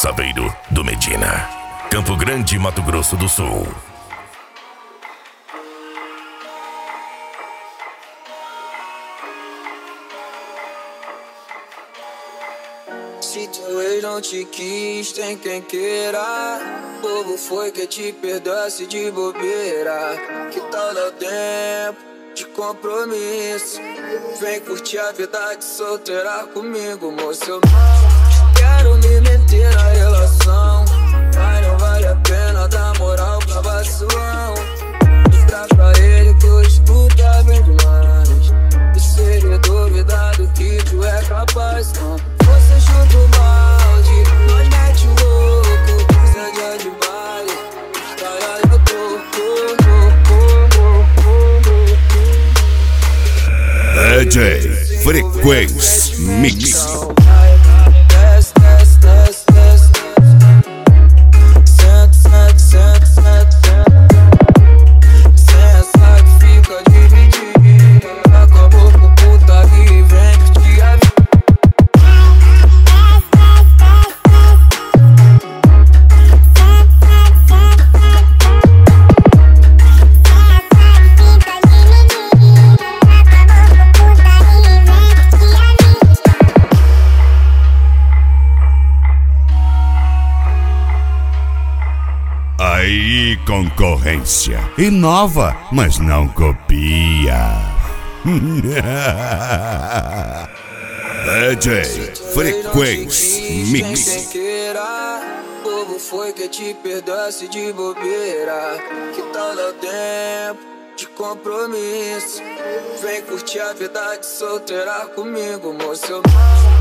Saveiro do Medina, Campo Grande, Mato Grosso do Sul. Se teu ex não te quis, tem quem queira. Bobo foi que te perdoasse de bobeira. Que tal dar tempo de compromisso? Vem curtir a vida de solteira comigo, moço. Eu não quero me meter na relação, mas não vale a pena dar moral pra vacilão. Mostrar pra ele que hoje tu tá bem demais. E seria duvidado que tu é capaz, não. Você chuta o balde, nós mete o louco. Incendia de baile, caralho, eu tô. DJ Frequência Mix. Aí, concorrência. Inova, mas não copia. DJ Frequência Mix. Bobo foi que te perdoasse de bobeira. Que tal dar tempo de compromisso? Vem curtir a vida de solteira comigo, moço. Eu